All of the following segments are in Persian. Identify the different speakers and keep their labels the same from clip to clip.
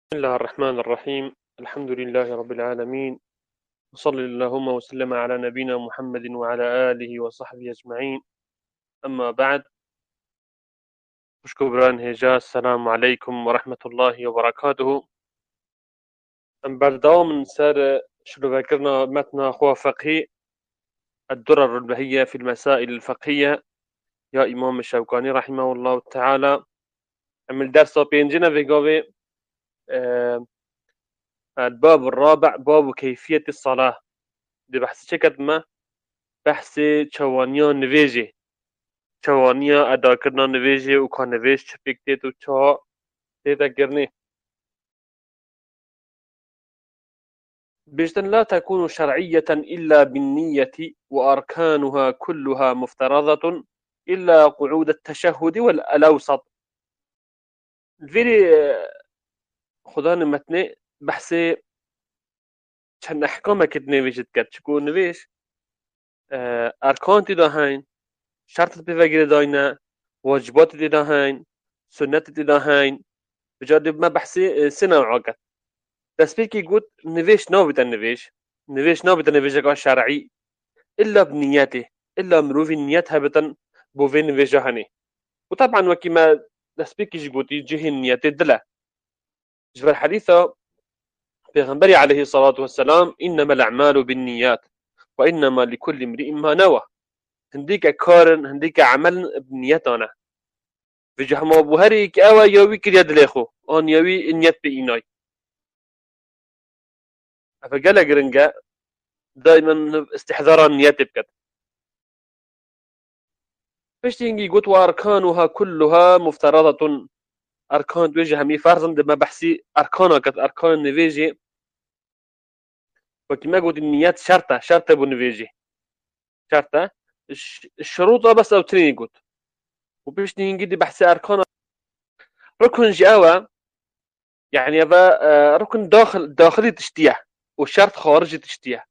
Speaker 1: بسم الله الرحمن الرحيم. الحمد لله رب العالمين، وصلى اللهم وسلم على نبينا محمد وعلى آله وصحبه أجمعين. أما بعد، بشكران هجاء. السلام عليكم ورحمة الله وبركاته. أم بردوام من سار شنو ذكرنا متن أخوة فقهي الدرر البهية في المسائل الفقهية يا إمام الشوكاني رحمه الله تعالى. عمل درس بينجنا في قوي الباب الرابع، باب كيفية الصلاة. دي بحث شكد ما بحث چوانیا نویجه، چوانیا ادا کرنا نویجه و که نویج چپکته تو چا تیتا کرنه. بجتن لا تكون شرعية إلا بالنية وأركانها كلها مفترضة إلا قعود التشهد والأوسط. الفيري خدا نمتنه بحثي چند أحكامة كد نویجت كد چكو نویج أركان تدا هين، شرط بفقر داينا، واجبات تدا هين، سنت تدا هين. بجاد ما بحثي سنة وعاقت دسبيكي قلت نويش نابتا نويش شرعي إلا بنياته، إلا مروفي نياتها بتن بوفين نويجه هني. وطبعا وكما دسبيكي قلت جهي النيات الدلة جبر حديثة بيغنبري عليه الصلاة والسلام: إنما الأعمال بالنيات وإنما لكل امرئ ما نوى. هنديك كارن هنديك عمل بنياتنا في جهما بوهري كأوا يوي كريا دليخو أن يوي نيات بإيناي. فقال جرنجا دائما استحضار النيات بكت. فاش تيجي قلت وأركانها كلها مفترضة. أركان توجه همي فرضا دما بحسي أركانها كت أركان النفيجي، وكما قلت النيات شرطة بنفيجي شرطة الشروط بس أو تريني قلت. وباش تيجي دي بحسي أركان ركن جاوا يعني هذا ركن داخلي تشتيه والشرط خارجي تشتيه.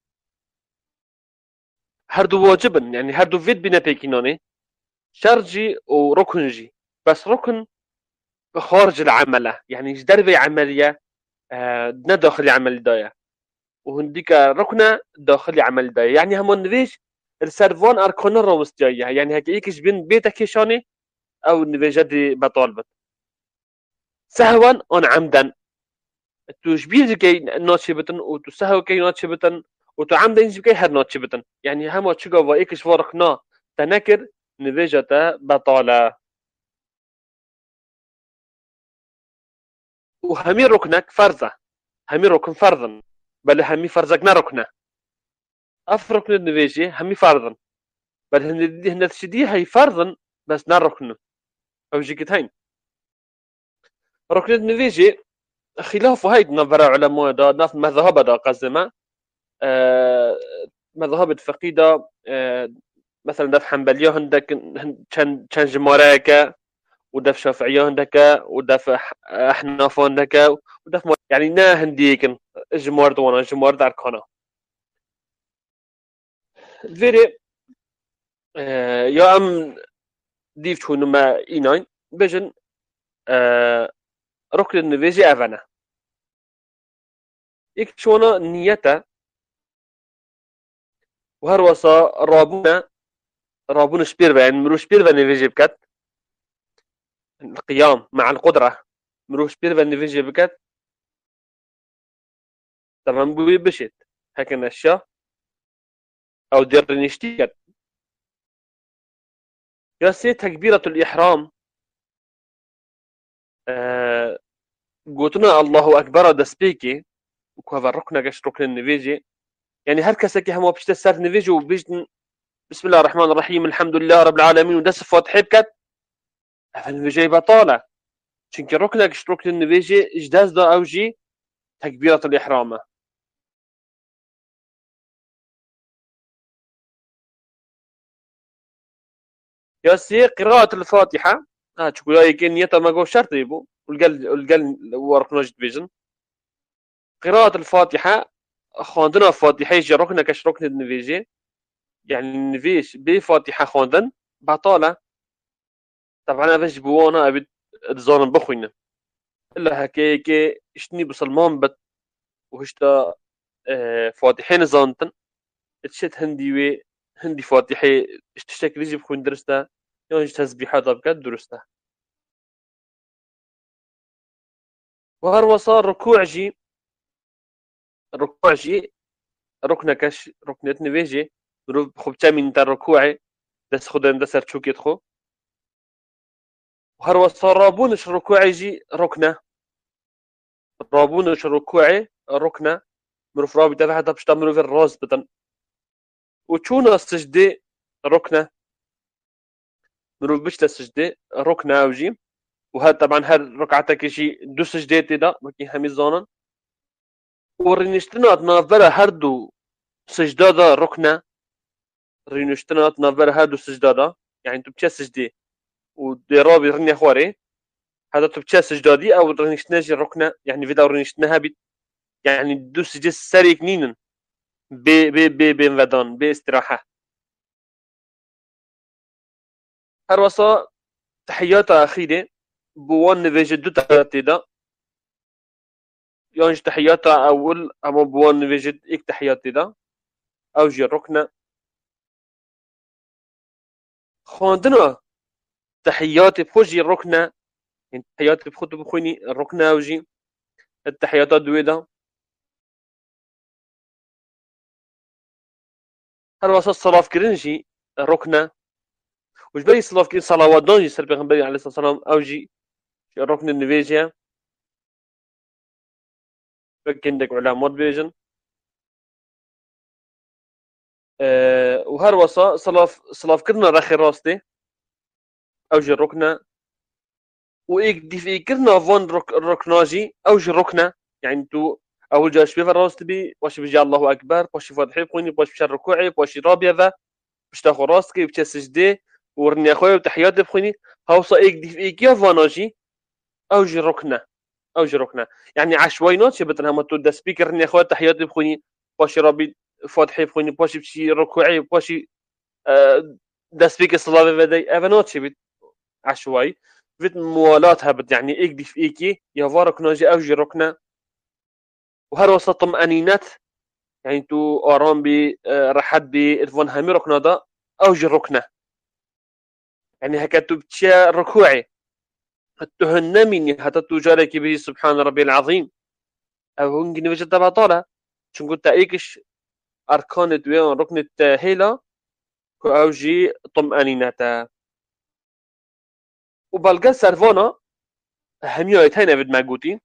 Speaker 1: هردو واجبا يعني هردو فيد بنا بيكينوني شرجي وركنجي، بس ركن خارج العملة يعني ايش دربي عملية دنا داخلي عمل داية، وهنديك ركنة داخلي عمل داية. يعني همون نفيش السرفان أركان الروس جاية، يعني هكا إيكش بين بيتك يشاني أو نفيجة بطالبت سهوا أن عمدا. توشبيه كي ناتشي بتن وتسهو كي ناتشي بتن وتعمد إنش كي هر ناتشي بتن. يعني هما تشجع وإيكش ورقنا تنكر نفيجة بطالة. وهمي ركنك فرزة، همي ركن فرضا، بل همي فرزك ركنه. أفرق النفيجي همي فرضا، بل هن تشدي هي فرضا بس ركنه أو جيكتين. ركن النفيجي خلافه هاي نظر علماء دا ناف مذهب دا قزمة مذهب فقيدة مثلا دف حنبلية هندك كان جماراكا، ودف شافعية هندك، ودف أحناف هندك، ودف يعني نا هنديكن جمار دوانا جمار داركانا. الفيري يا أم ديف شو نما إيناين بجن ركن النفيجي أفنا إيك شونا نيته وهروسا رابونا شبيربا يعني مروش شبيربا نفيجي بكت القيام مع القدرة، مروش شبيربا نفيجي بكت طبعا بوي بشت هكذا الشا أو دير نشتيكت ياسي تكبيرة الإحرام. قلتنا الله أكبر دسبيكي وكهذا الركن قش ركن النفيجي، يعني هر كسكي هم بشت السر نفيجي وبيجن بسم الله الرحمن الرحيم الحمد لله رب العالمين ودس فاتحة بكت فالنفيجي بطالة چونك ركن قش ركن النفيجي إجداز دا أوجي تكبيرة الإحرام. ياسي قراءة الفاتحة تقول يمكن نيتا ما جو شرط يبو والقل ورق نجد بيجن قراءة الفاتحة خواندنا فاتحة يجي ركن كش ركن النفيجي، يعني النفيج بفاتحة خواندن بطالة. طبعا هذا جبوانا أبي تزارن بخوينا إلا هكاكي اشتني بسلمان بت وهشتا فاتحين زانتن اتشت هندي فاتحي اشتشتك ريجي بخوين درستا يونج تسبيحات بكات درستا وهر وصار ركوع جي ركنكش ركنت نفيجي خب تامين تاع ركوعي دس خدن دس رتشوك يدخو وهر وصار رابونش ركوعي جي ركنه رابونش ركوعي ركنه مروف رابي دفع حتى بشتا مروف الراس بتن وشونا السجدة ركنه مروف بشتا السجدة ركنه اوجي وهذا طبعا هر ركعتك شي دو سجدات دا وكي همي زانن ورينشتنا نافبرا هردو سجدة دا ركنه رينشتنا نافبرا هردو سجدة دا يعني تو بتشا سجدة ودي رابي رني خواري هذا تو بتشا سجدة دي او رينشتنا جي ركنه يعني فيدا رينشتناها بيت يعني دو سجدة ساري كنينن بين ودان باستراحة هر وصا تحيات أخيرة بوان نفيج دو تحيات دا يانج تحيات أول أما بوان نفيج إك تحيات دا أو جي ركنة خواندنا تحيات بخوجي ركنة يعني تحيات بخوت بخويني الركنة أو جي التحيات دويدا هر وصا الصلاة كرنجي ركنة وش بري الصلاة كرنجي صلوات دونجي سر بيغنبري عليه الصلاة والسلام أو جي ركن النفيجيا عندك علامات بيجن وهر وصا صلاة كرنا رخي راستي أو جي ركنة وإيك دي في كرنا فون ركناجي أو جي ركنة يعني تو أول جاش بيفا راست بي باش بيجي الله أكبر باش فاتحي بخوني باش بشار ركوعي باش رابيا ذا باش تاخو راستكي باش سجدي ورني أخويا وتحيات بخوني هاوصا إيك دي في إيك يا فاناجي أو جي ركنة أو جي ركنة يعني عشوائيات شبتنا هم تو دا سبيكر رني أخويا تحيات بخوني باش رابي فاتحي بخوني باش بشي ركوعي باش دا سبيكر صلاة بدي أفنات شبت عشوائي فيت موالات هبت يعني إيك دي في إيكي يا ركناجي أو جي ركنة وهر وسط طمأنينات يعني تو آرام بي رحب بي الفون همي ركنة دا أو جي ركنة يعني هكا تو بتشا ركوعي هتهنميني حتى تجارك به سبحان ربي العظيم أو هنجي نوجد بطالة شن قلت إيكش أركان دوين ركن التاهيلة أو جي طمأنينة وبالقى سرفانا همية يتهينا بد ما قوتين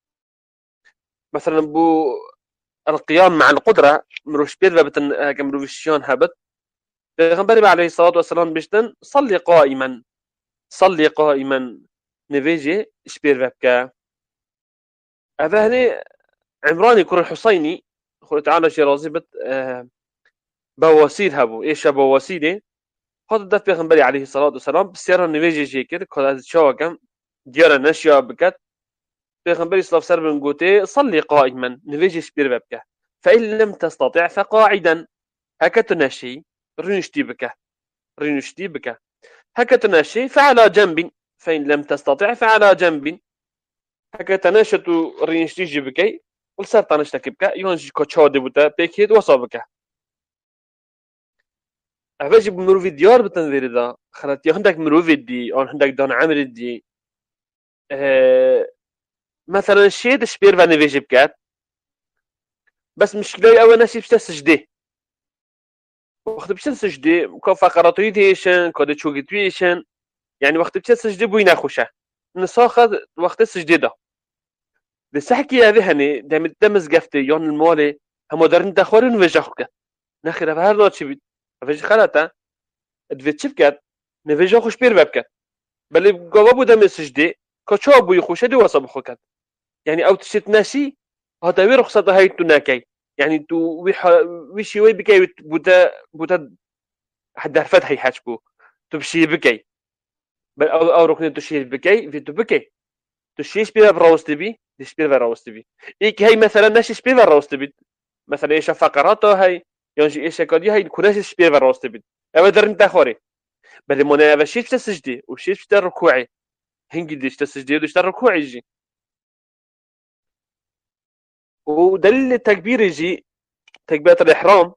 Speaker 1: مثلا بو القيام مع القدرة مروش بيرفا بتن كمروفيشيون هابت پیغمبر عليه الصلاة والسلام بيشتن صلي قائما نفيجي شبير بكا هذا هني عمراني كور الحسيني خلت تعالى شيرازي بت بواسيد هابو ايش بواسيدي هذا دف پیغمبر عليه الصلاة والسلام بسيارة نفيجي جيكر كل شو كم ديارة نشيا بكت پیغمبر صلى الله عليه وسلم قوتي صلي قائما نفيجي شبير بكا فإن لم تستطع فقاعدا هكا تنشي رينشتي بك هكا تنشي فعلى جنب فإن لم تستطع فعلى جنب هكا تنشت رينشتي جبكي ولسر تنشتك بك يونجي كوتشادي بوتا بيكيد وصابك أفاجي بمروفي ديار بتنذير دا خلات يخندك مروفي دي أو عندك دون عمري دي مثلا شيء شبير فاني فيجي بكات بس مشكلة أول ناس يبشتا سجدي وقت بشتا سجدي فقرات ريديشن كود تشوغيتويشن يعني وقت بشتا سجدي بوينا خوشة نساخد وقت السجدي دا لسحكي هذه هني دام دمز قفتي يون المالي هم دارن دخورين وجه خوكا نخير هذا هر شي بيت فيج خلاتا ادفيت شفكات نفيجا خوش بير بابكات بل قوابو دم سجدي كتشو بو يخوشة دي وصب خوكات يعني او تشت ناسي هذا وي رخصة هاي تناكي يعني تو ويشي وي بكاي بوتا حد فتحي حاجبو تبشي بكاي بل او ركن تشير بكاي في تبكي تشيش بيها براوستبي ديش بيها براوستبي إيك هاي مثلا ناشيش بيها براوستبي مثلا إيش فقراته هاي يونجي إيش كودي هاي كوناش بيها براوستبي أما درن تاخوري بل منا بشيش تسجدي وشيش تركوعي هنجي ديش تسجدي وديش تركوعي جي ودليل التكبير يجي تكبيرة الإحرام.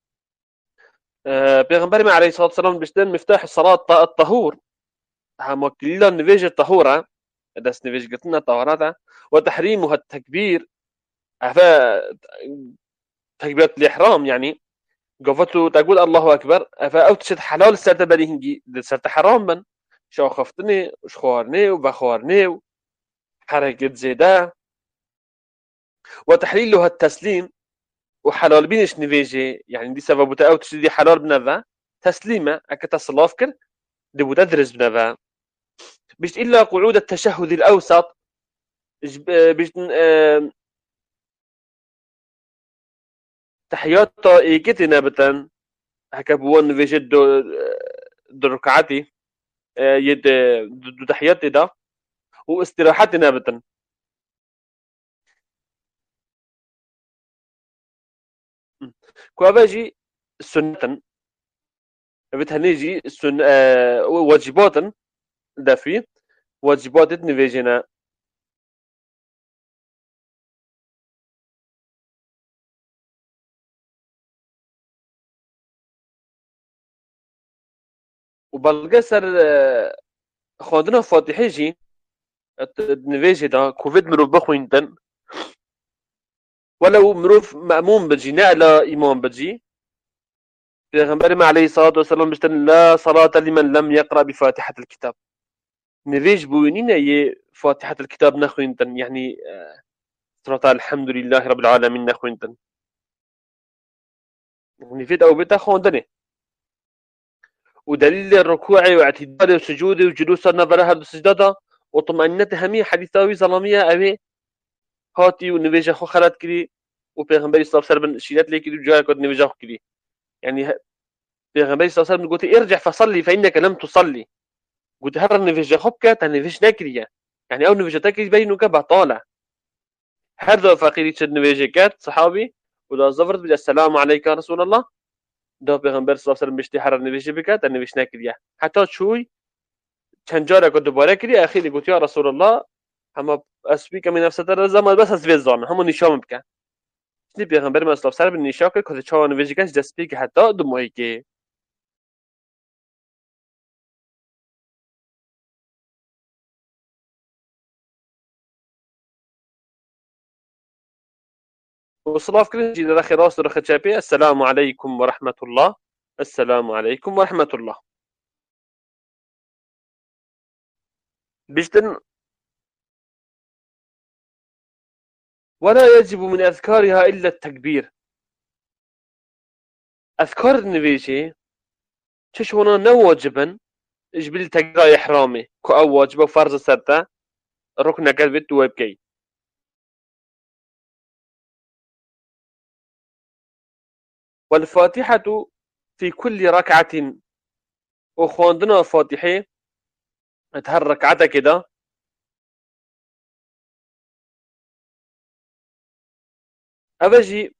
Speaker 1: بيغمبر عليه الصلاة والسلام بشتن مفتاح الصلاة الطهور، هم كلنا نفيج الطهورة داس نفيج قلتنا طهاراتها، وتحريمها التكبير. أفا تكبيرة الإحرام يعني قفتو تقول الله أكبر، أفا أو تشد حلال سرت بريهنجي سرت حرام من شو خفتني وش خوارني وبخوارني حركة زيدا. وتحليلها التسليم، وحلال بينش نفيجي يعني دي سبب أو تشدي حلال بنذا تسليمة أكتا صلافكر دي بتدرس بنذا بيش إلا قعود التشهد الأوسط بيش تحيات إيكتنا بتن هكا بوان نفيجي دو ركعتي يد دو تحياتي دا واستراحتنا بتن. كوافاجي سنة بتهنيجي السن واجبات دافي واجبات نفيجنا. وبالقصر خواندنا فاتحي جي نفيجي دا كوفيد مروف بخوينتن ولو مروف مأموم بجي نعلى إمام بجي. پیغمبر عليه الصلاة والسلام بشتن لا صلاة لمن لم يقرأ بفاتحة الكتاب. نفيج بوينين ي فاتحة الكتاب نخوينتن يعني صلاة الحمد لله رب العالمين نخوينتن نفيد أو بيتا خوندني. ودليل الركوع واعتدال السجود وجلوس النظر هذا السجدة وطمأنينة همية حديثاوي ظلامية أبي هاتي ونفيج أخو خلات كري وبيغمبر صلى الله عليه وسلم شيلات لي كري وجاء كود نفيج أخو كري يعني بيغمبر صلى الله عليه وسلم قلت ارجع فصلي فإنك لم تصلي. قلت هر نفيج أخوك تنفيج نكريا يعني أو نفيج تكري بينك بطالة هذا فقيري تشد نفيج كات صحابي ولا زفرت بجا السلام عليك يا رسول الله ده پیغمبر صلی الله علیه و سلم بشتی حرر نویشه بکرد نویش نکریه حتی چوی چند جاره که دوباره کردی اخیری گفت یا رسول الله اما اسبی که می نفس در زمان بس از وزان همون نشام بکن نی پیغمبر صلی الله علیه و سلم نشا کرد که چهار نویشه کش دست بی که حتی دو ماهی که وصلاف كل جي رخي راس رخي تشابي السلام عليكم ورحمة الله. السلام عليكم ورحمة الله. بيجتن ولا يجب من أذكارها إلا التكبير. أذكار النبيشي تشونا نواجبا جبل تقرأ إحرامي كو أو واجبه فرض سرطة ركن كذبت ويبكي. والفاتحة في كل ركعة وخواندنا فاتحة تهر ركعتها كده أبجي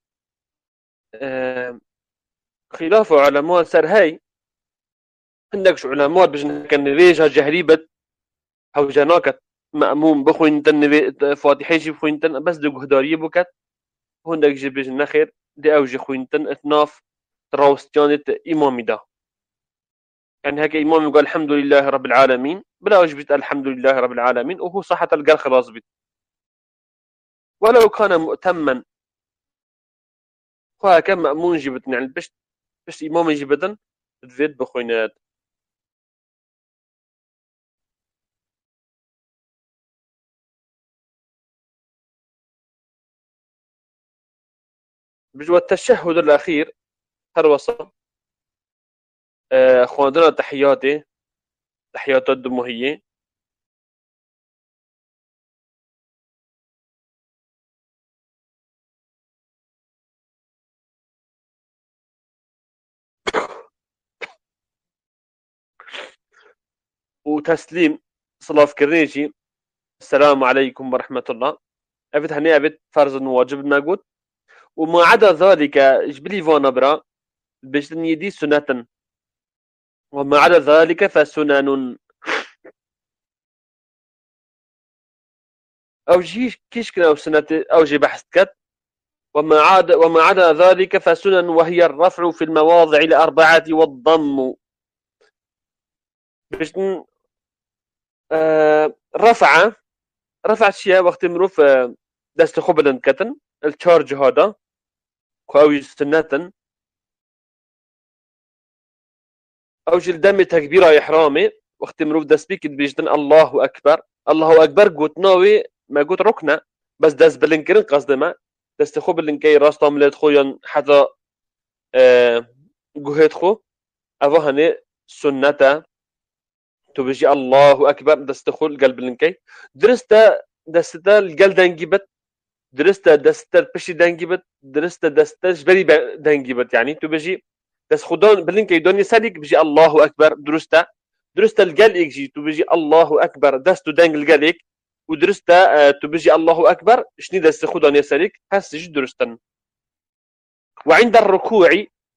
Speaker 1: خلاف علماء سرهاي عندك علماء بجن كان ريجها جهريبة أو جناكت مأموم بخوين تن فاتحة جي بخوين تن بس دو هدارية بكت هندك جي بجن خير دي أوجي خوين تن اتناف تراوستيانة إمامي ده يعني هكا إمام يقول الحمد لله رب العالمين بلا وجبت الحمد لله رب العالمين وهو صحة القر خلاص بيت ولو كان مؤتما خواه كان مأمون جبتن يعني بش إمام جبتن تفيد بخوينات. بجوا التشهد الأخير هروصة خواندنا تحياتي تحيات الدموهية وتسليم صلاة كرنيجي السلام عليكم ورحمة الله أفت هني أفت فرض واجب ما قلت وما عدا ذلك جبلي فانا برا بجتن يدي سنة وما عدا ذلك فسنن أو جي كيش كنا أو سنة أو جي بحث كت وما عدا ذلك فسنن، وهي الرفع في المواضع الأربعة والضم. باش رفع شيء وقت مروف دست خبلن كتن التشارج هذا كوي سنة أو جل دم تكبيرة إحرامي وقت مروف دست بيك بيجدن الله أكبر. الله أكبر قوت ناوي ما قوت ركنة بس دست بلنكرن قصد ما دست خبلن كي راس طاملت خويا حتى قهيت خو أفهني سنة تبجي الله أكبر دستخل قلب لنكي درستا القل دنجبت درستا البشي دنجبت درستا جبري دنجبت يعني تبجي دس خدون بلنكي دوني سالك بجي الله أكبر درستا القل يجي تبجي الله أكبر دستو دنج القليك ودرستا تبجي الله أكبر شني دست خدون يسالك هسج درستا. وعند الركوع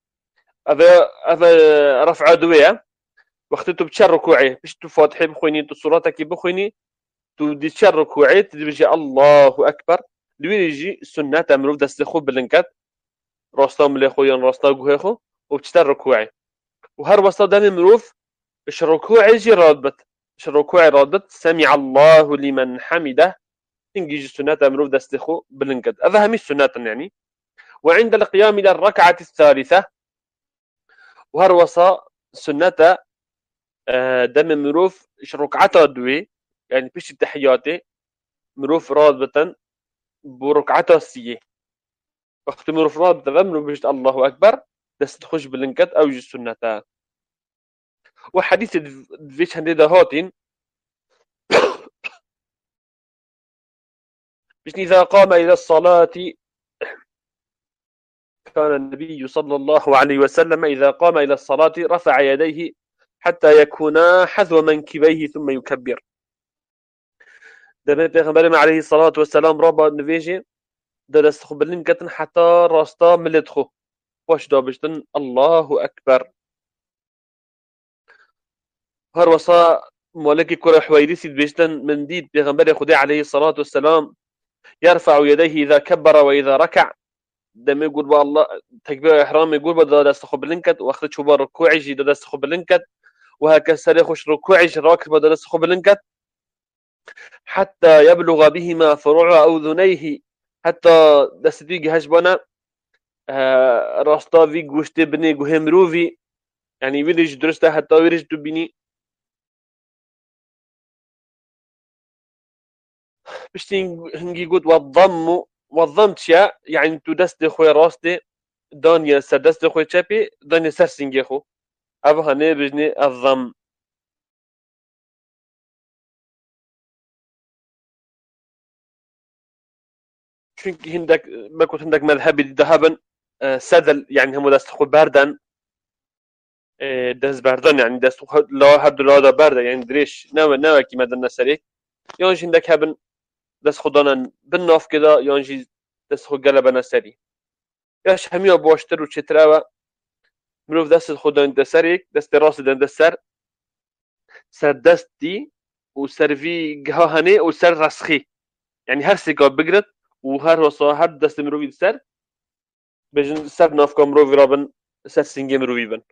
Speaker 1: هذا رفع دوية وقت تبتشر ركوعي باش تفاتحي بخويني تصوراتك بخويني تودي تشر ركوعي تبجي الله اكبر لوي يجي سنة مروف دست خو بلنكات راستام لي خويا راستا غوخو وبتشتر ركوعي وهر وسط دم مروف اش ركوعي يجي رادبت اش ركوعي رادبت سمع الله لمن حمده انجي سنة مروف دست خو بلنكات هذا همي سنة يعني. وعند القيام الى الركعة الثالثة وهر وسط سنة دم مروف اش ركعته دوي يعني بيش التحياتي مروف رادبة بركعته السية وقت مروف رادبة مروف بيجت الله أكبر دست تخش بلنكت أو يجي السنة. وحديث فيش هندي هاتين بيش إذا قام إلى الصلاة كان النبي صلى الله عليه وسلم إذا قام إلى الصلاة رفع يديه حتى يكونا حذو منكبيه ثم يكبر. دم پیغمبر عليه الصلاة والسلام رابع نفيجي درست خو بلنكتن حتى راستا ملتخو واش دابشتن الله أكبر. هر وصا مولكي كرة حويريسي بيشتن من ديد پیغمبر خدا عليه الصلاة والسلام يرفع يديه إذا كبر وإذا ركع دم يقول بالله تكبير إحرام يقول بدا دست خو بلنكت واخذ شوبا ركوعي جي دست خو بلنكت وهكذا سري خوش ركوعي راكب بدا دست خو بلنكت حتى يبلغ بهما فروع أذنيه حتى دست بيجي هجبنا راستا في گوشت بني گوهمروفي يعني ويرج درسته حتى ويرج تبيني باش هنجي قد والضم تشا يعني تو دست خوي راستي دانيا سر دست خوي چپي دانيا سر سنگي خو ابو هني بجني الضم. چونك هندك ما كنت هندك مذهبي ذهبا سدل يعني هم دست خو باردن دست باردن يعني دست لا هر لا باردن يعني دريش نوا كي مدن سريك يونج هندك هبن دست خدانا بالناف كده يونجي دست خو قلبنا سري ياش هميا بواشتر وشتراوا مروف دست خدان دسريك دست راس دن دسر سر دستي وسر في جهاني وسر رسخي يعني هر سيكا بقرت وهر وصا هر دست مروفي دسر بجن سر ناف كا مروفي رابن سر سنجي مروفي بن.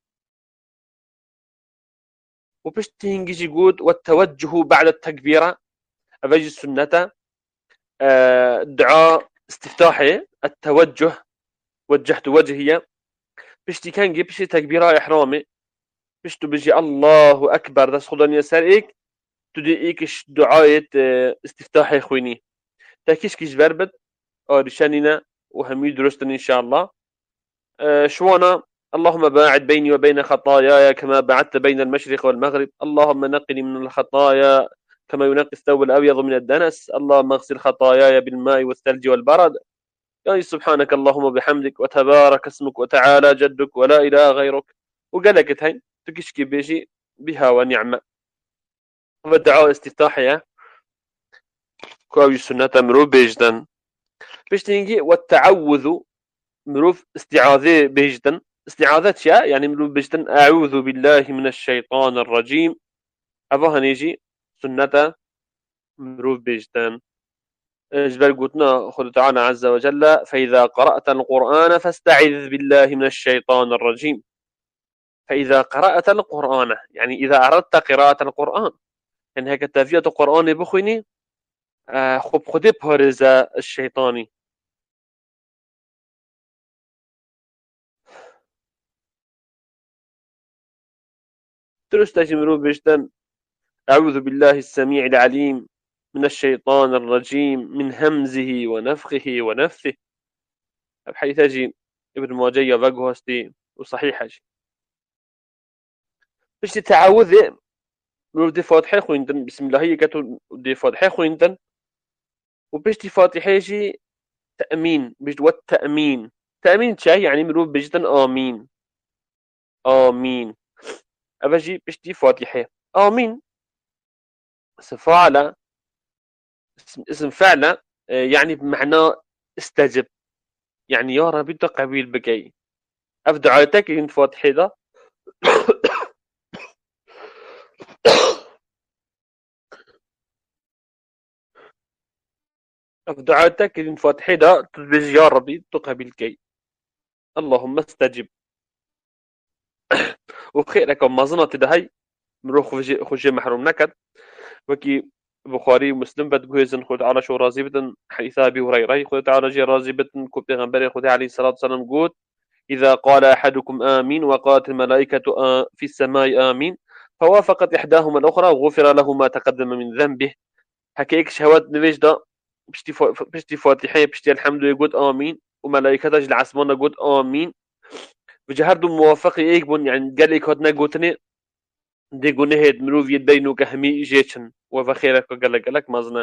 Speaker 1: وبش تهنجي جود والتوجه بعد التكبيرة أفجي السنة دعاء استفتاحي التوجه وجهت وجهي بشتي كان جي بشتي تكبيرة إحرامي بشتو بيجي الله أكبر دس خدان يساريك تدي إيكش دعاية استفتاحي خويني تاكيش كيش بربت رشاننا وهم درستن إن شاء الله. شوانا اللهم باعد بيني وبين خطاياي كما بعدت بين المشرق والمغرب اللهم نقني من الخطايا كما ينقي الثوب الأبيض من الدنس اللهم اغسل خطاياي بالماء والثلج والبرد يعني سبحانك اللهم وبحمدك وتبارك اسمك وتعالى جدك ولا إله غيرك. وقالك هاي تكشكي بيجي بها ونعمة. والدعاء استفتاحية كواوي السنة مروف بيجدن باش تنجي والتعوذ مروف استعاذة بيجدن استعاذة شيء يعني مروف بيجدن أعوذ بالله من الشيطان الرجيم أبوها نيجي سنة مروف بيجدن. جبال قوتنا خذ تعالى عز وجل فإذا قرأت القرآن فاستعذ بالله من الشيطان الرجيم. فإذا قرأت القرآن يعني إذا أردت قراءة القرآن يعني هيك تافية القرآن بخويني خب خدي بهرز الشيطاني. ترست أجمرو بجدن أعوذ بالله السميع العليم من الشيطان الرجيم من همزه ونفخه ونفثه بحيث أجي ابن مواجية فقهستي وصحيح أجي باش تتعوذ مرو دي فاتحة خويندن بسم الله هي كتو دي فاتحة خويندن وباش دي فاتحة يجي تأمين باش دوات تأمين تأمين شاي يعني مرو بجدن آمين آمين أبجي باش دي فاتحة آمين اسم فعل اسم فعل يعني بمعنى استجب يعني يا ربي انت قبيل بكي أفدعيتك انت فاتحة ده أفدعيتك انت فاتحة ده تبج يا ربي انت قبيل كي اللهم استجب وخيرك وما ظنت ده هاي مروح خجي محروم نكد وكي بخاري ومسلم بدقويزن خد على شو رازي بدن حديث أبي هريرة خد على جي رازي بدن كو بيغمبري خد عليه الصلاة والسلام قوت إذا قال أحدكم آمين وقالت الملائكة في السماء آمين فوافقت إحداهما الأخرى غفر له ما تقدم من ذنبه هكيك شهوات نويجدا بشتي فاتحة بشتي الحمد يقول آمين وملائكة جل عسمان يقول آمين بجهردو موافقي إيك بون يعني قال إيك هاتنا قوتني دي قنهد مروف يدينو كهمي جيشن وفخيرك وقالك مازنا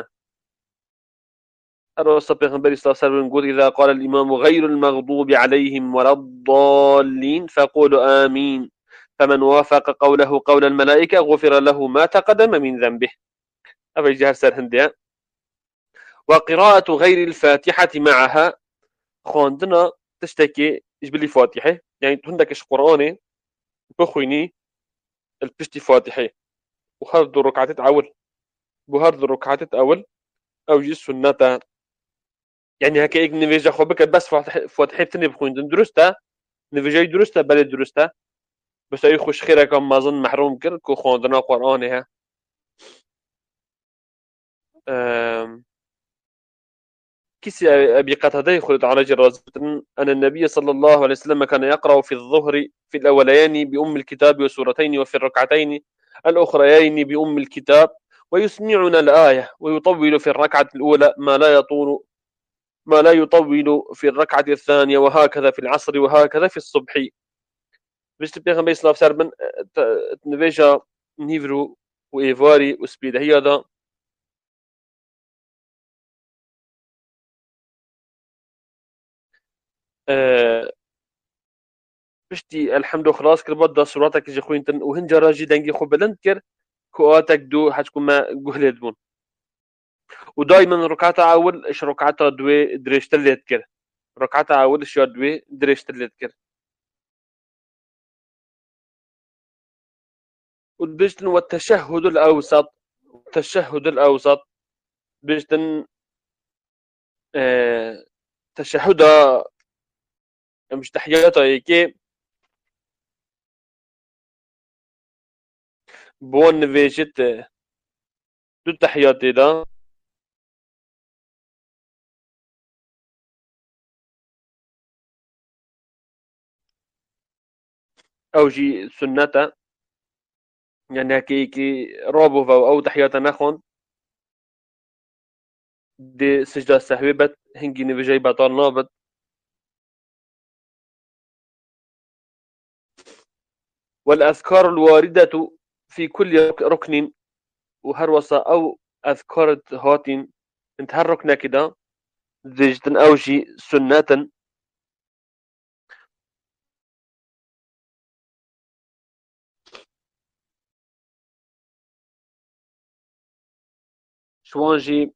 Speaker 1: الرسول پیغمبر صلى الله عليه وسلم يقول إذا قال الإمام غير المغضوب عليهم ولا الضالين فقولوا آمين فمن وافق قوله قول الملائكة غفر له ما تقدم من ذنبه أبي جهر سر هندية. وقراءة غير الفاتحة معها خواندنا تشتكي إجبلي فاتحة يعني عندك إيش قرآني بخويني البشتي فاتحة وهرد الركعات أول بهرد الركعات أول أو جي سنة يعني هكا إيك نفيجا خوبك بس فاتحة بتني بخوين درسته نفيجاي درسته بلي درسته بس أي خوش خيرك ما ظن محروم كر كو خواندنا قرآنها. كيسي أبي قتادة يخلد على جراز أن النبي صلى الله عليه وسلم كان يقرأ في الظهر في الأوليين بأم الكتاب وسورتين وفي الركعتين الأخريين بأم الكتاب ويسمعنا الآية ويطول في الركعة الأولى ما لا يطول في الركعة الثانية وهكذا في العصر وهكذا في الصبح. باش تبقى غنبي صلاة سربن نفيجا نيفرو وإيفاري وسبيد هي هذا بشتي الحمد خلاص كر بدا صورتك جي خوينتن وهنجا راجي دنجي خو بلند كر كواتك دو حتكون ما قهلت بون ودائما ركعتا اول اش ركعتا دوي دريشتلت كر ركعتا اول اش دوي دريشتلت كر وبشتن والتشهد الاوسط التشهد الاوسط بشتن آه تشهد مش تحياتا يكي بون نفيجت دو تحياتي دا او جي سنتا يعني هكي رابو او تحياتا نخون دي سجدة سهوي بت هنجي نفيجي بطال نابت. والأذكار الواردة في كل ركن وهروسة أو أذكار هاتين انتهى ركنة كده زيجتن أوجي سنة شوانجي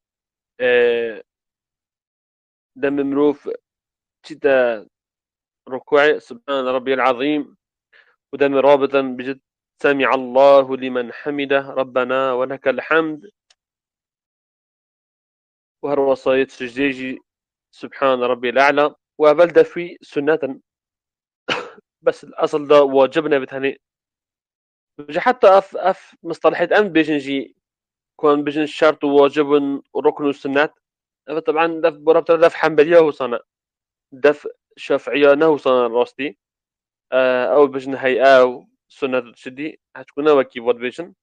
Speaker 1: دم مروف تيتا ركوعي سبحان ربي العظيم ودم رابطا بجد سمع الله لمن حمده ربنا ولك الحمد وهر وصاية سجديجي سبحان ربي الأعلى وأبل ده في سنة بس الأصل ده واجبنا بتهني بجي حتى أف مصطلحات أم بيجنجي كون بيجن الشرط وواجب وركن والسنات طبعا دف بربط دف حنبلية هو صنع دف شافعية نهو صنع راستي أو بيجن هيئة أو سنة شدي هتكون وكي بود بيجن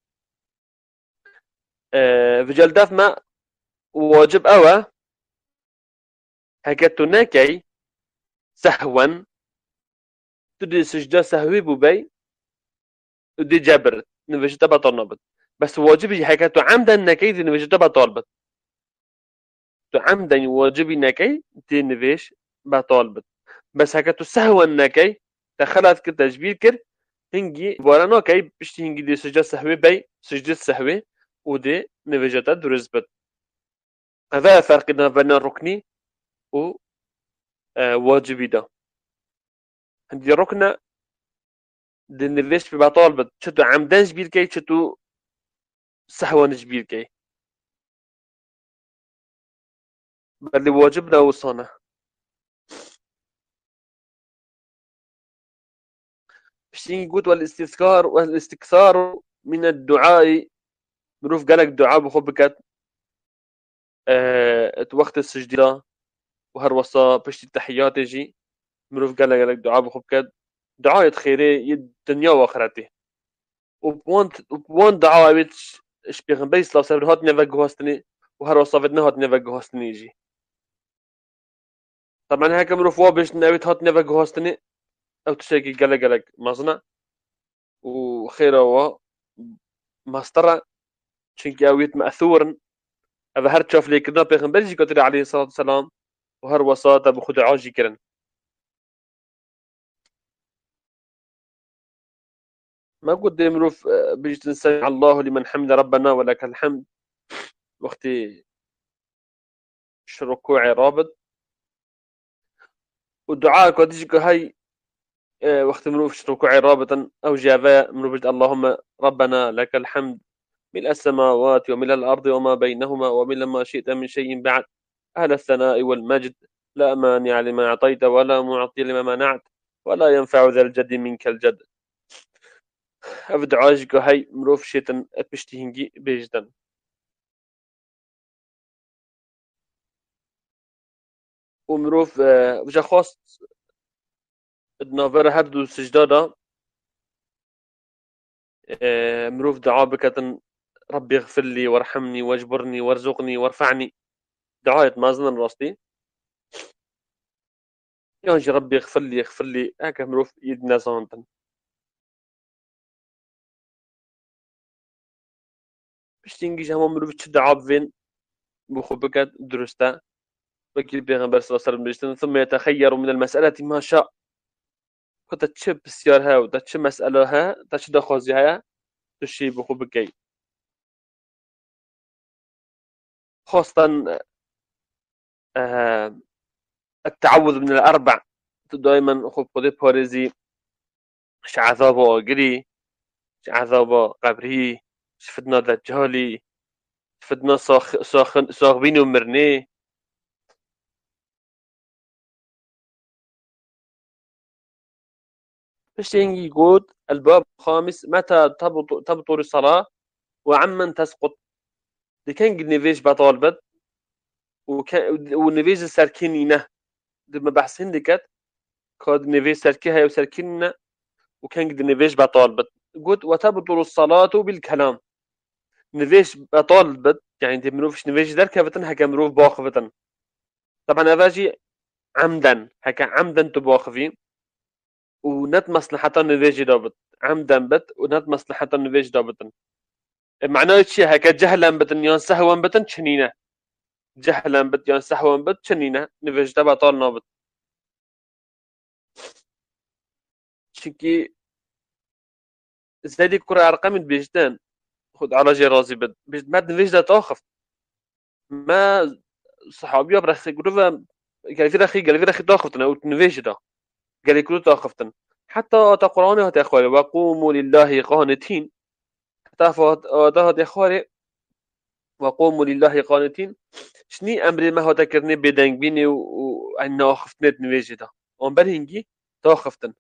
Speaker 1: فجل دف ما واجب أوا هكتو ناكي سهوا تدي سجدة سهوي بوبي ودي جبر نفجي تبا طلبت بس واجبي هكتو عمدا ناكي دي نفجي تبا طالبت تو عمدا واجبي ناكي دي نفيش بطالبت بس هكتو سهوا ناكي تخلت كتجبير كر هنجي ورانا كي بشتي هنجي دي سجدة سهوي بي سجدة سهوي ودي نفجتا درزبت هذا فرق بين الركني و واجبي ده عندي ركنة دي نفيش بطالبت شتو عمدا جبير كي شتو سهوا جبير كي بل واجبنا وصانا بشتي قلت والاستكثار من الدعاء مروف قالك دعاء بخبكت وقت السجدة وهروصا بشتي التحيات يجي مروف قالك دعاء بخبكت دعاء خيري يد دنيا واخرته وبوان دعاء بيت شبيغن بيس لو سبر هات نفق هوستني وهروصا بدنا هات نفق هوستني يجي طبعا هكا مروف وابش نبيت هات نفق هوستني او تشيكي قالك مصنع وخيره و ماسترا چونکی اویت مأثورن او هر چاف لیکرنا پیغمبر جی کتر علیه الصلاة والسلام و هر وساط بخود عاجی کرن ما قد مروف بيجت سمع الله لمن حمد ربنا ولك الحمد وقت ركوع رابط والدعاء قد يجي هاي وقت مروف ركوع رابطا او جابا مروف اللهم ربنا لك الحمد ملء السماوات وملء الأرض وما بينهما وملء ما شئت من شيء بعد أهل الثناء والمجد لا مانع لما أعطيت ولا معطي لما منعت ولا ينفع ذا الجد منك الجد أبد عاجك هاي مروف شيطان أتبشتهنجي بيجدن ومروف وجا خاص النافر هردو سجدادا مروف دعاء بكتن ربي اغفر لي وارحمني واجبرني وارزقني وارفعني دعاء مازن راستي يعني ربي اغفر لي هكا مروف يدنا زانتن بشتينجي جامو مروف دعاء بفين بخبكات درستا وكيل بيغمبر صلى الله عليه وسلم ثم يتخير من المسألة ما شاء كنت تشب سيارها وتشب مسألها تشد خوزيها تشي بخبكي خاصة التعوذ من الأربع دائما خب قدي بارزي ش عذابه أجري ش عذابه قبري شفدنا دجالي شفدنا صاغبين ومرني فشتينجي يقول الباب الخامس متى تبطل الصلاة وعمن تسقط لكن قد نفيش بطالبت ونفيش سركينينه دم بحثين دكت كاد نفيش سركيها وسركيننا وكان قد نفيش بطالبت قلت وتبطل الصلاة بالكلام نفيش بطالبت يعني انت مروفش نفيش دركة فتن هكا مروف باخفتن طبعا افاجي عمدا هكا عمدا تباخفين ونت مصلحة نفيش دابت عمدا بت ونت مصلحة نفيش دابتن معناه شيء هكا جهلا بتن يان سهوا بتن شنينه جهلا بت يان سهوا بت شنينه نفيش دابا طال نابت شكي زادي كرة أرقام بيجدان خد على جي رازي بد ما نفيش دا تاخف ما صحابي برخي قلوبا قال في رخي تاخفتنا او نفيش دا قال كلو تاخفتن حتى تقرأوني هات أخواري وقوموا لله قانتين حتى هات أخواري وقوموا لله قانتين شني أمر ما هو تكرني بدنگ بيني وأنا خفتنت نواجه ده أم برهنجي تا خفتن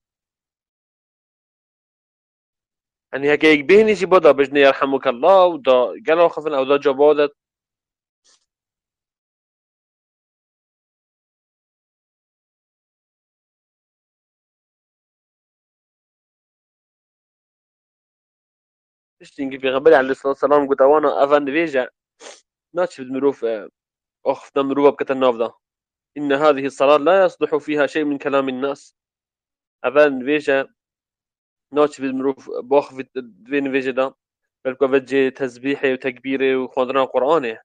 Speaker 1: يعني هكا يكبهني شي بدا بجني يرحمك الله ودا قالوا خفن أو دا جبادت تشتينجي في غبري عليه الصلاة والسلام قلت وانا أفن نواجه ناتش بمروف أخفتنا مروبة بكتن نافذة إن هذه الصلاة لا يصلح فيها شيء من كلام الناس أفن نواجه ناتش بمروف بأخفت في نواجه ده بل كوفجي تسبيحي وتكبيري وخوندنا قرآني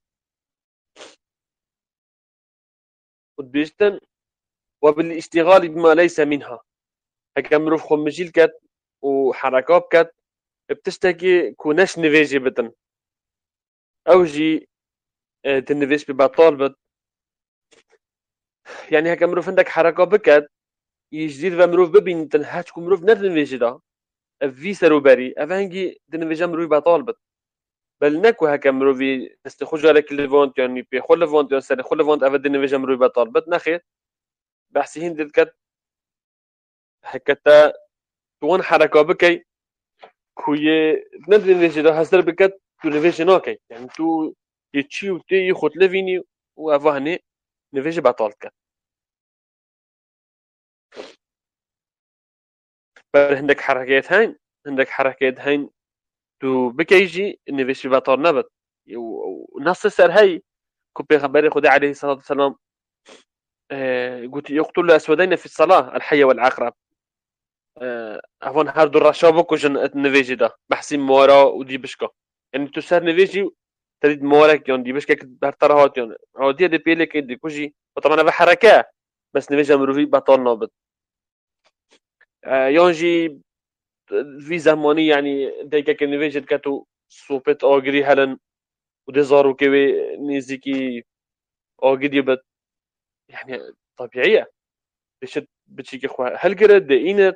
Speaker 1: وتبيجتن وبالاشتغال بما ليس منها هكا مروف خمجيل كات وحركات كات بتشتكي كوناش نواجه بتن أو جي تنفيش ببطال بت يعني هكا مروف عندك حركة بكات يجديد ومروف ببين تنهاج مروف نرنفيجي ده في سروبري أفهنجي تنفيجا مروف بطال بت بل نكو هكا مروفي استخرج على كل فونت يعني بيخل فونت يعني سنة خل فونت أفد تنفيجا مروف بطال بت نخير بحسيهن دلكت هكتا توان حركة بكي كوي نرنفيجي ده هسر بكت تنفيجي ناكي يعني تو يتشي وتي يخوت لفيني وأفهني نفيجي بطال كت بل عندك حركات هين عندك حركات هين تو بكيجي نفيجي بطال نبت ونص سر هاي كو بيغمبري خدا عليه الصلاة والسلام قلت يقتل الأسودين في الصلاة الحية والعقرب أفون هاردو الرشابك وجن نفيجي ده بحسين مورا ودي بشكا يعني تو سر نفيجي تريد مورك يعني دي بشكا بهرترهات يعني أو دي بيلك دي كوجي وطبعا أنا بحركة بس نفيجي مروفي بطال نابت يونجي في زماني يعني ديكا كنفيجي كاتو صوبت أوغري هلن ودي زارو كوي نيزيكي أوغري بت يعني طبيعية بشت بتشيك إخوة هل قرد إينت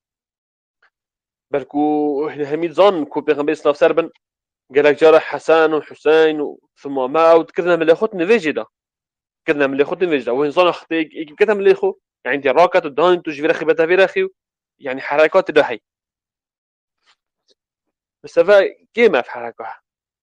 Speaker 1: بلكو إحنا هميت ظن كو بيغمبر صلى الله عليه وسلم قالك جرح حسن وحسين ثم ماوت كذا من الأخوت نفيجدا كذا من الأخوت نفيجدا وين ظن أختي كذا من الأخو يعني دي راكت ودهان تجي في بتا في رخي يعني حركات دهي بس كيما في حركة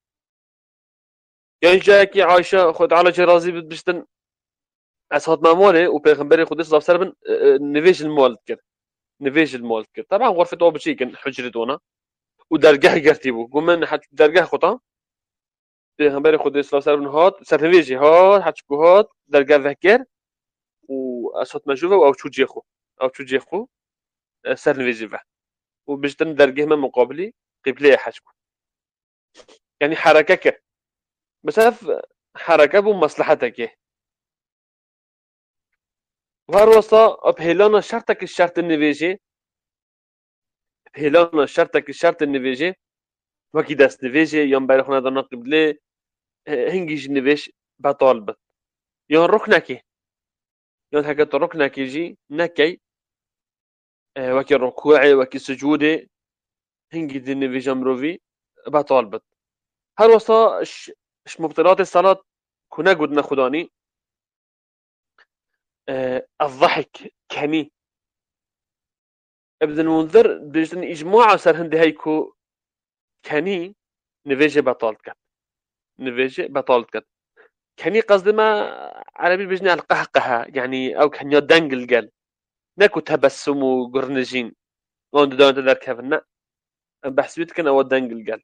Speaker 1: يعني جاكي عايشة خد على جرازي بشتن أسهد ماموري وبيغمبر خد صلى الله عليه وسلم نفيج المول كده نفيج المول كده طبعا غرفة أبو شي كان حجرتونا ودرجه قرتيبو قمنا حتى درجه خطا پیغمبر خدا صلی الله علیه و هات سرنویجی هات حچکو هات درگاه ذکر و اسات مجوفه و او چو جیخو سرنویجی و بجتن درگاه ما مقابلي قبله حچکو يعني حركك بس حركة بمصلحتك وهروسا بهلانا شرطك الشرط النفيجي بهلانا شرطك الشرط النفيجي وكي داس نفيجي يوم بايرخنا دانا قبله هنجيج نفيج بطالبت يون ركنكي يون هكا ركنكي جي نكي وكي ركوعي وكي سجودي هنجي دي نفيج امروفي بطالبت هر وصا اش مبطلات الصلاة كنا قدنا خداني الضحك كمي ابن المنذر بجدن اجماع سر هندي هيكو كني نفيج بطالت كت نفيج بطالت كت كني قصد ما عربي بجني على القهقهة يعني او كان يدنقل قال ناكو تبسم وقرنجين وان دون تذكرنا بحسبت كان او دنقل قال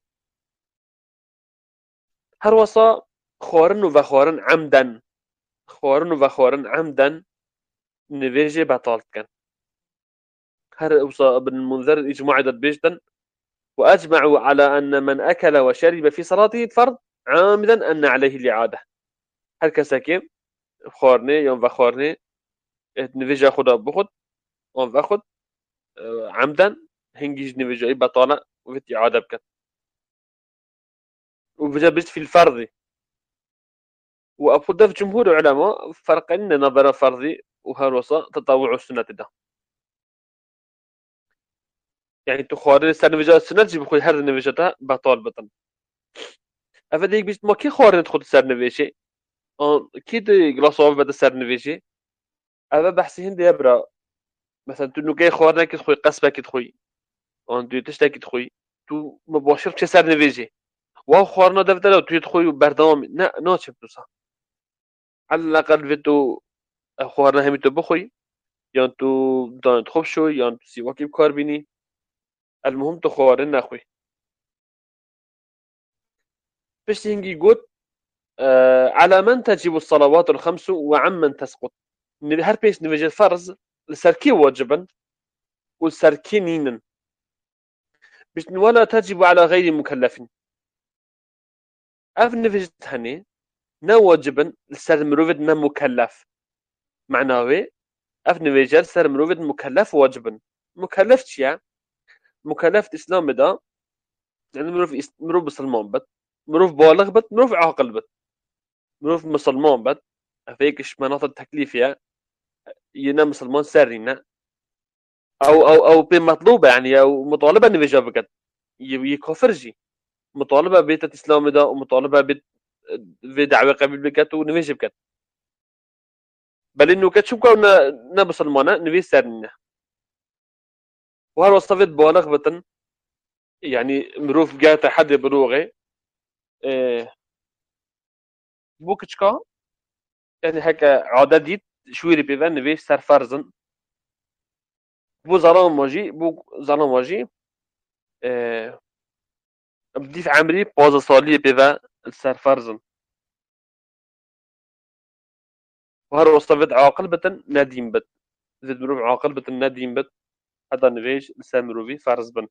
Speaker 1: هر وصا خورن وخورن عمدا خورن وخورن عمدا نفيجي بطالت كان هر وصا ابن المنذر اجماع بيجدن وأجمعوا على أن من أكل وشرب في صلاته الفرض عامدا أن عليه الإعادة هل كساكيم خورني يوم بخورني نفيجا خدا بخد يوم بخد عمدا هنجيج نفيجا بطالة وفي إعادة بكت وبجا بيست في الفرض وأفضل في جمهور العلماء فرق أن نظر فرضي وهروسا تطوع السنة ده يعني تخورني السنة نفيجا السنة جيب خوي هذا نفيجا بطال بطن اول دیگه بیشت ما کی خواردن خود سر نویشه آن کی دی گلاس آب بده سر نویشه اول بحثی هندی ابرا مثلا تو نوگه خواردن که خوی قصبه که خوی آن دوی تشتا که خوی تو مباشر چه سر نویشه واو خوارنا دفتر توی خوی بردام نه چه بتوسا على الاقل في تو خوارنا همي تو بخوي یا تو دانت خوب شو یا تو سیواکی بکار بینی المهم تو خوارن نخوی بشتي هنجي قلت على من تجب الصلوات الخمس وعمن تسقط هر بيش نفجر فرض لسركي واجبا والسركي نينا باش ولا تجب على غير مكلف اف نفجت هني نا واجبا لسر مروفد ما مكلف معناه اف نفجر سر مروفد مكلف واجبا مكلف شيا مكلف اسلام دا يعني مروف مسلمان بد مروف بالغ بد مروف عاقل بد مروف مسلمان بد افيكش مناطق تكليفية ينا مسلمان سرينا او بمطلوبة يعني او مطالبة نفجا بكت يكفرجي مطالبة بيت الاسلام دا ومطالبة بيت في دعوة قبيل بكت ونفجا بكت بل انه كتشوف كونا مسلمانة نفي سرينا وهل وصفت بالغ بتن يعني مروف جات حد بلوغه بوكتشكا يعني هكا عادة ديت شويري بيفان نفيش سر فرزن بو ظلام واجي بديف عمري بوزا صالية بيفا سر فرزن وهر وصفت عاقل بتن نديم بت زد مروف عاقل بتن نديم بت هذا نفيش سر مروفي فرز بن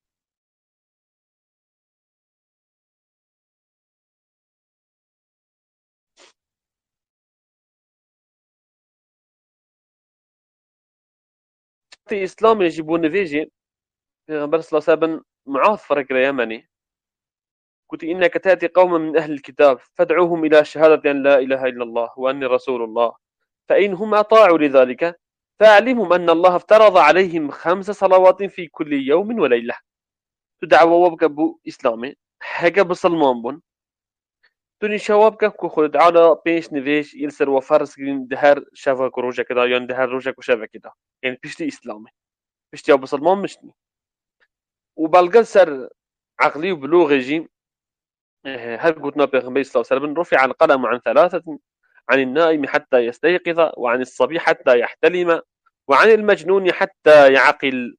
Speaker 1: في إسلام يجيبون نفيجي پیغمبر صلى الله عليه وسلم معاذ فرق يمني قلت إنك تأتي قوما من أهل الكتاب فادعوهم إلى شهادة أن لا إله إلا الله وأني رسول الله فإنهم أطاعوا لذلك فأعلمهم أن الله افترض عليهم 5 صلوات في كل يوم وليلة تدعوا وبك بو إسلامي حاجة بسلمان بون توني شوابك كخود على بيش نفيش يلسر وفرس دهر شافك روجا كدا يعني دهر روجا وشافك كدا يعني بيشتي إسلامي بيشتي أبو سلمان مشتني وبلغل سر عقلي وبلوغ جيم هل قلنا بيغمبي صلى الله عليه وسلم رفع القلم عن 3 عن النائم حتى يستيقظ وعن الصبي حتى يحتلم وعن المجنون حتى يعقل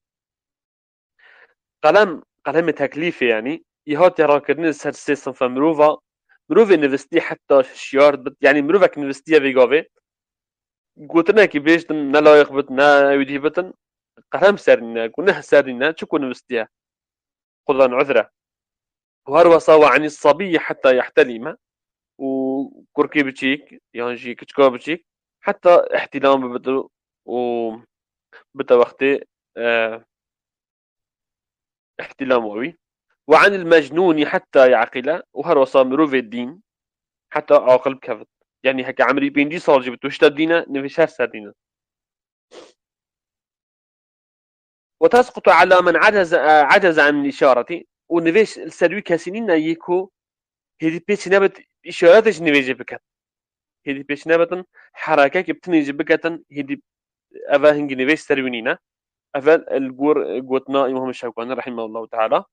Speaker 1: قلم تكليفي يعني يهات يراكرني سر سيسن فمروفا مروفي نفستي حتى شيار يعني مروفك نفستي بيقافي قلتنا كي بيشتن نلايق بتنا يدي بتن قلم سرنا كنا سرنا شكو نفستيها خذان عذره وهروسا وعن الصبي حتى يحتلم وكركي بتشيك يعني كتشكو بتشيك حتى احتلام بدو وبتا وقتي احتلام وي وعن المجنون حتى يعقل وهروسا مروف الدين حتى عاقل بكفت يعني هكا عمري بين دي صار جبت وشتا دينا نفشار سردينا وتسقط على من عجز عن الإشارة ونفيش السلوي كاسنين يكو هذه بيش نبت إشاراتش نفيجي بكت هذه بيش نبت حركات بتنيجي بكتن هذه أفاهنج نفيش سلوينينا أفال الجور جوتنا إمام الشوكاني رحمه الله تعالى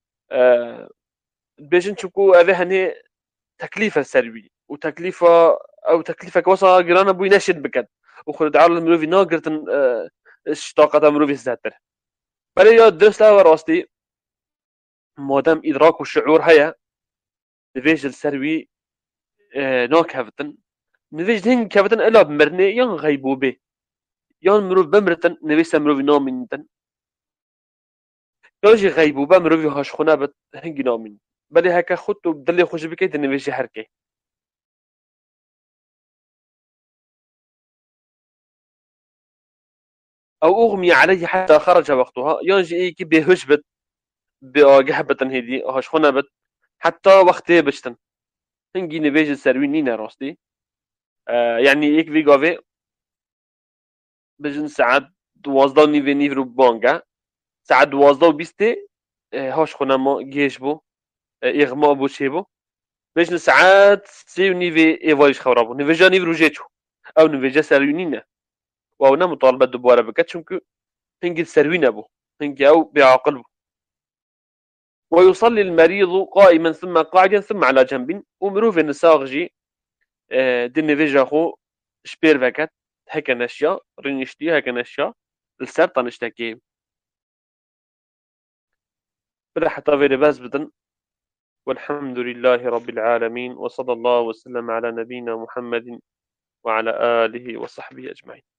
Speaker 1: بيجن شكو أفاهني تكليفة سلوي وتكليفة أو تكليفة كوسا جرانا بوي نشد بكت وخلد على المروفي ناقرتن اشتاقة مروفي الزاتر بل يا درست وراستي مادام إدراك والشعور هيا نفيج السروي ناك هفتن نفيج هن كفتن إلا بمرني ين غيبوبة ين مروف بمرتن نفيج مروف نامنتن ياجي غيبوبة مروف هاشخونا بت هنجي نامن بل هكا خدتو بدلي خوش بكيت نفيج حركة أو أغمي عليه حتى خرج وقتها ينجي إيكي بهش بت بأجهبة هدي هاشخونا بت حتى وقته بشتن هنجي نفيج السروي نينا راستي يعني إيك في قافي بجن ساعات 12 نيفي رو بانگا ساعات 12 و 20 هاش خونه ما گیش بو اغماء بو چه بو بيجن ساعات سيو نيفي إيفايش خورابو نيفي جا نيفي روجيتشو أو نيفي جا ساريونينا وأو نام مطالبة دبوارا بكات شنكو هنجي سروين أبو هنجي أو بعقل بو. ويصلي المريض قائما ثم قاعدا ثم على جنب ومروف النساغجي دي نيفي جاخو شبير فكات هكا نشيا رينشتي هكا نشيا السرطة نشتكي بلا حتى في باز بدن. والحمد لله رب العالمين وصلى الله وسلم على نبينا محمد وعلى آله وصحبه أجمعين.